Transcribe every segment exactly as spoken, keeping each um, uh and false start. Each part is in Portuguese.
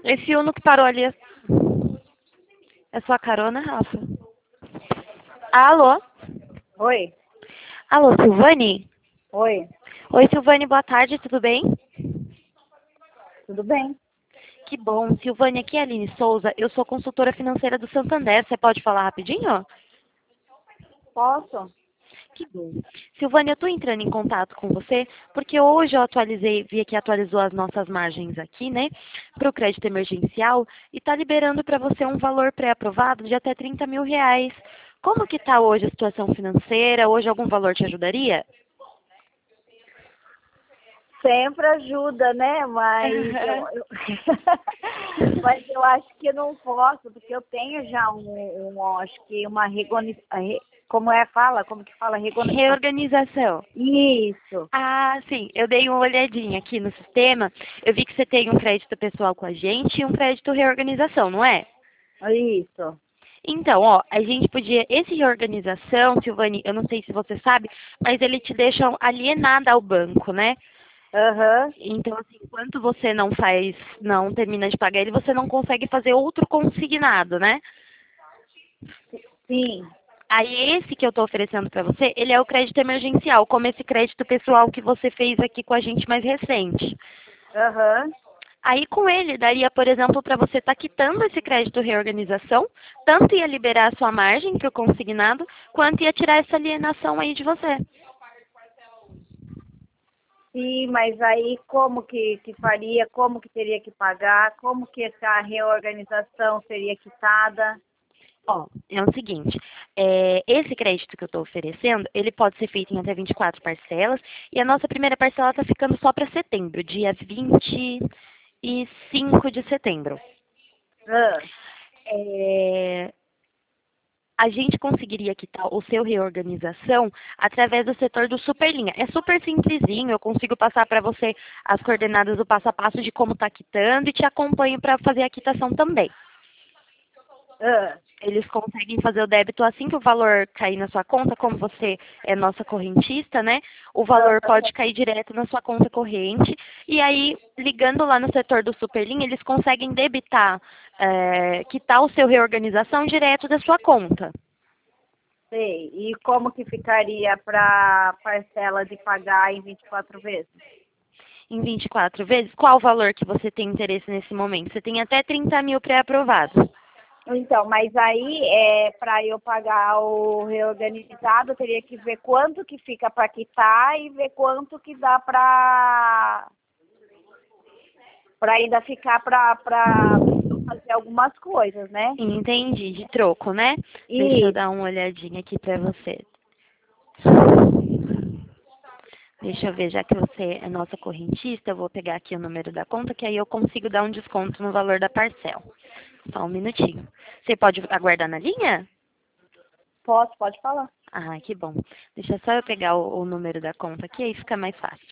Esse Uno que parou ali é é sua carona, Rafa? Alô? Oi, Alô, Silvane? oi, Oi, Silvane, boa tarde, tudo bem? tudo bem? Que bom. Silvane, aqui é a Aline Souza. Eu sou consultora financeira do Santander. Você pode falar rapidinho? Posso? Que bom. Silvane, eu estou entrando em contato com você porque hoje eu atualizei, vi que atualizou as nossas margens aqui, né, para o crédito emergencial e está liberando para você um valor pré-aprovado de até trinta mil reais. Como que está hoje a situação financeira? Hoje algum valor te ajudaria? Sempre ajuda, né? Mas eu, eu... mas eu acho que eu não posso, porque eu tenho já um, um acho que uma regoni... re- como é fala, como que fala regoni... Reorganização. Isso, Ah, sim. Eu dei uma olhadinha aqui no sistema. Eu vi que você tem um crédito pessoal com a gente e um crédito reorganização, não é? isso. Então, ó, a gente podia. Esse reorganização, Silvane, eu não sei se você sabe, mas ele te deixa alienada ao banco, né? Aham, Então, assim, enquanto você não faz, não termina de pagar ele, você não consegue fazer outro consignado, né? sim. Aí esse que eu estou oferecendo para você, ele é o crédito emergencial, como esse crédito pessoal que você fez aqui com a gente mais recente. Aham. Aí com ele daria, por exemplo, para você estar quitando esse crédito reorganização, tanto ia liberar a sua margem para o consignado, quanto ia tirar essa alienação aí de você. Sim, mas aí como que, que faria, como que teria que pagar, como que essa reorganização seria quitada? Ó, é o seguinte, é, esse crédito que eu estou oferecendo, ele pode ser feito em até vinte e quatro parcelas, e a nossa primeira parcela está ficando só para setembro, dia vinte e cinco de setembro. Ah, É, a gente conseguiria quitar o seu reorganização através do setor do Superlinha. É super simplesinho, eu consigo passar para você as coordenadas do passo a passo de como está quitando e te acompanho para fazer a quitação também. ah, Eles conseguem fazer o débito assim que o valor cair na sua conta, como você é nossa correntista, né? O valor ah. pode cair direto na sua conta corrente. E aí, ligando lá no setor do Superlinha, eles conseguem debitar, é, quitar o seu reorganização direto da sua conta. Sei. E como que ficaria para parcela de pagar em vinte e quatro vezes? Em vinte e quatro vezes, qual o valor que você tem interesse nesse momento? Você tem até trinta mil pré-aprovados. Então, mas aí é para eu pagar o reorganizado, eu teria que ver quanto que fica para quitar e ver quanto que dá para para ainda ficar para para fazer algumas coisas, né? Entendi, de troco, né? Deixa eu E dar uma olhadinha aqui pra você. Deixa eu ver, já que você é nossa correntista, eu vou pegar aqui o número da conta, que aí eu consigo dar um desconto no valor da parcela. Só um minutinho. Você pode aguardar na linha? posso, pode falar. Ah, que bom. Deixa só eu pegar o, o número da conta aqui, aí fica mais fácil.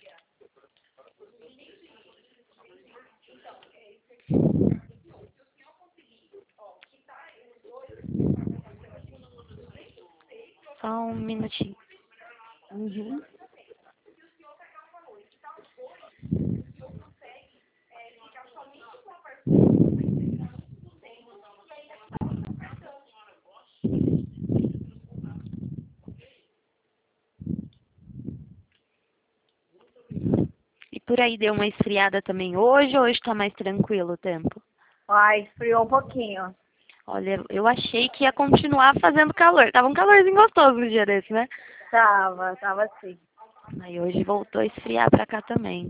Só um minutinho. Uhum. E por aí deu uma esfriada também hoje, ou hoje está mais tranquilo o tempo? Ai, esfriou um pouquinho. Olha, eu achei que ia continuar fazendo calor. Tava um calorzinho gostoso no dia desse, né? Tava, tava assim. Aí hoje voltou a esfriar pra cá também.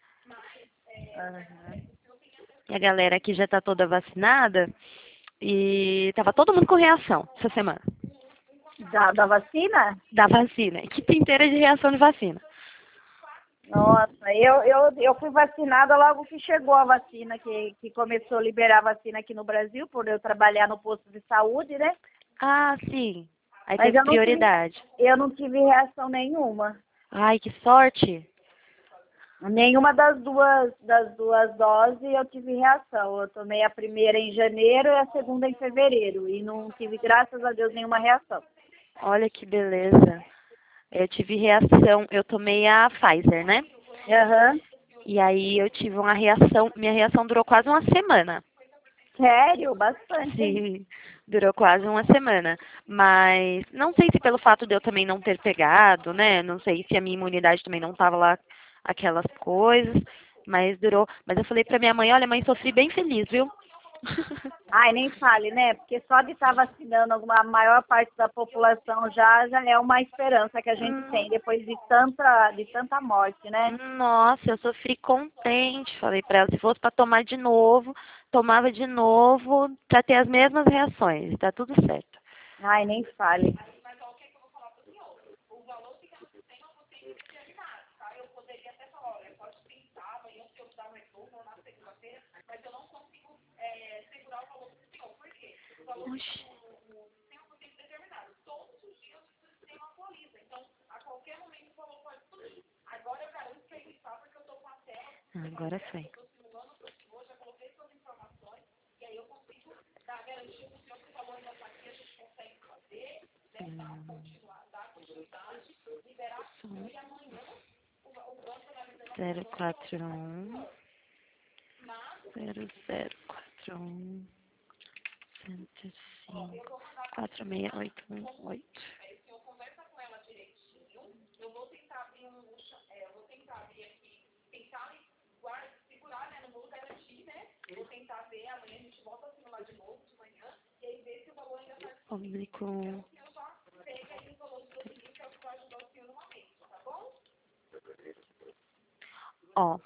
Aham. E a galera aqui já tá toda vacinada e tava todo mundo com reação essa semana. Da, da vacina? Da vacina. Equipe inteira de reação de vacina. Nossa, eu, eu, eu fui vacinada logo que chegou a vacina, que, que começou a liberar a vacina aqui no Brasil, por eu trabalhar no posto de saúde, né? Ah, sim. Aí Mas teve eu não tive, prioridade. eu não tive reação nenhuma. Ai, que sorte. Nenhuma das duas, das duas doses eu tive reação. Eu tomei a primeira em janeiro e a segunda em fevereiro. E não tive, graças a Deus, nenhuma reação. Olha que beleza. Eu tive reação, eu tomei a Pfizer, né? Aham. E aí eu tive uma reação, minha reação durou quase uma semana. Sério? Bastante, hein? Sim, durou quase uma semana. Mas não sei se pelo fato de eu também não ter pegado, né? Não sei se a minha imunidade também não estava lá aquelas coisas. Mas durou. Mas eu falei pra minha mãe, olha, mãe, sofri bem feliz, viu? Ai, nem fale, né? Porque só de estar vacinando alguma, a maior parte da população já, já é uma esperança que a gente Hum, tem depois de tanta, de tanta morte, né? Nossa, eu sofri contente. Falei pra ela, se fosse pra tomar de novo, tomava de novo pra ter as mesmas reações. Tá tudo certo. Ai, nem fale. Oxi. Agora foi. Hum. Zero quatro um zero zero quatro um cento e cinco quatro seis oito um oito. Oblíquo. Ó,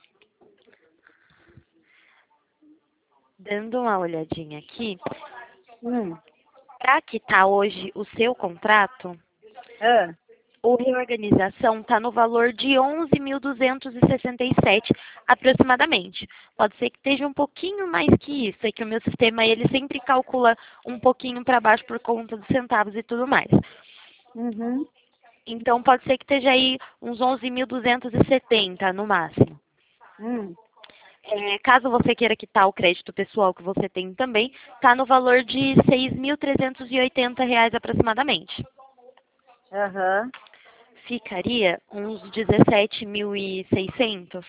dando uma olhadinha aqui, Hum. para quitar hoje o seu contrato, Ah, o reorganização está no valor de onze mil duzentos e sessenta e sete aproximadamente. Pode ser que esteja um pouquinho mais que isso, é que o meu sistema ele sempre calcula um pouquinho para baixo por conta dos centavos e tudo mais. uhum. Então pode ser que esteja aí uns onze mil duzentos e setenta no máximo. Hum. É, caso você queira quitar o crédito pessoal que você tem também, está no valor de seis mil trezentos e oitenta reais aproximadamente. Aham. Ficaria uns dezessete mil e seiscentos.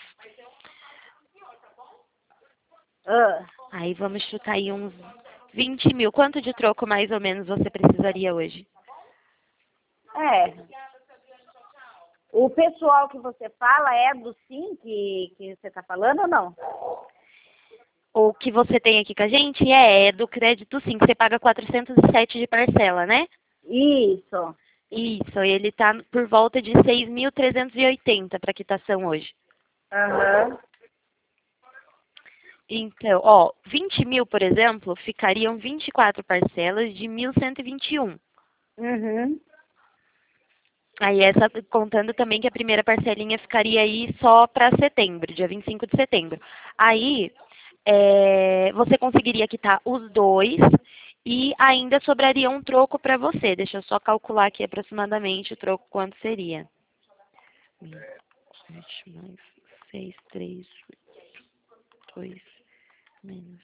Ah. Aí vamos chutar aí uns vinte mil. Quanto de troco mais ou menos você precisaria hoje? É. O pessoal que você fala é do Sim que, que você está falando ou não? O que você tem aqui com a gente é, é do crédito sim, que você paga quatrocentos e sete de parcela, né? Isso. Isso, ele está por volta de seis mil trezentos e oitenta para quitação hoje. Aham. Então, ó, vinte mil, por exemplo, ficariam vinte e quatro parcelas de mil cento e vinte e um. Uhum. Aí essa, contando também que a primeira parcelinha ficaria aí só para setembro, dia vinte e cinco de setembro. Aí, é, você conseguiria quitar os dois e ainda sobraria um troco para você. Deixa eu só calcular aqui aproximadamente o troco quanto seria. sete mais seis, três, dois, menos.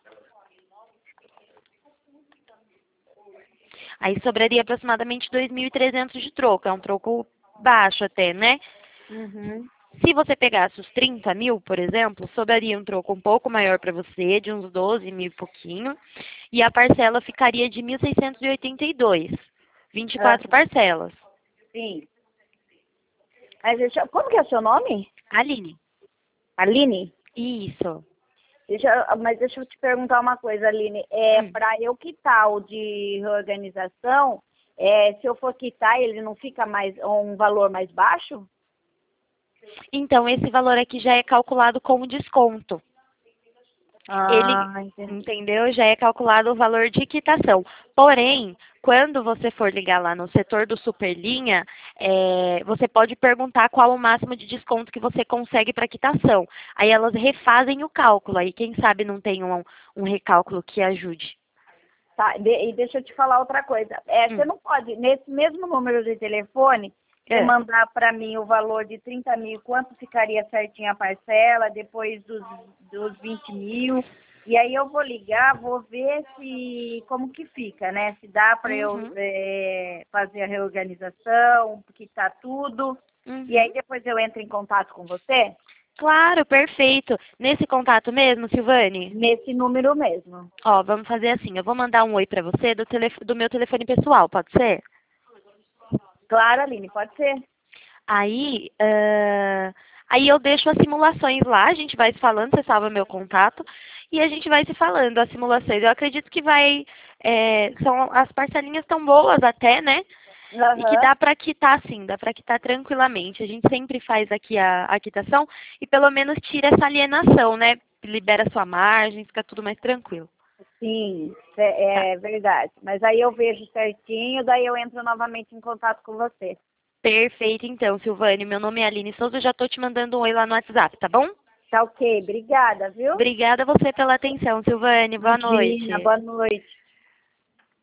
Aí sobraria aproximadamente dois mil e trezentos de troco. É um troco baixo até, né? Uhum. Se você pegasse os trinta mil, por exemplo, sobraria um troco um pouco maior para você, de uns doze mil e pouquinho. E a parcela ficaria de mil seiscentos e oitenta e dois. vinte e Ah, quatro parcelas. sim. Mas deixa, eu- como que é o seu nome? Aline. Aline? Isso. Deixa, eu- mas deixa eu te perguntar uma coisa, Aline. É, Hum. para eu quitar o de reorganização, é, se eu for quitar, ele não fica mais um valor mais baixo? Então, esse valor aqui já é calculado como desconto. Ele, Ah, entendi. entendeu? Já é calculado o valor de quitação. Porém, quando você for ligar lá no setor do Superlinha, é, você pode perguntar qual o máximo de desconto que você consegue para quitação. Aí elas refazem o cálculo. Aí quem sabe não tem um, um recálculo que ajude. Tá, de- e deixa eu te falar outra coisa. É, você Hum. não pode, nesse mesmo número de telefone, você É. mandar para mim o valor de trinta mil, quanto ficaria certinho a parcela, depois dos, dos vinte mil. E aí eu vou ligar, vou ver se como que fica, né? Se dá para eu Uhum. é, fazer a reorganização, quitar tudo. E Uhum. aí depois eu entro em contato com você. Claro, perfeito. Nesse contato mesmo, Silvane? Nesse número mesmo. Ó, vamos fazer assim, eu vou mandar um oi pra você do, telef do meu telefone pessoal, pode ser? Claro, Aline, pode ser. Aí, ah, aí eu deixo as simulações lá, a gente vai se falando, você salva meu contato, e a gente vai se falando as simulações. Eu acredito que vai, é, são, as parcelinhas estão boas até, né? E que Aham. dá para quitar sim, dá para quitar tranquilamente. A gente sempre faz aqui a, a quitação e pelo menos tira essa alienação, né? Libera sua margem, fica tudo mais tranquilo. Sim, Tá. é, é verdade. Mas aí eu vejo certinho, daí eu entro novamente em contato com você. Perfeito, então, Silvane. Meu nome é Aline Souza, eu já tô te mandando um oi lá no WhatsApp, tá bom? Tá ok, obrigada, viu? Obrigada a você pela atenção, Silvane. Boa Imagina, noite. boa noite.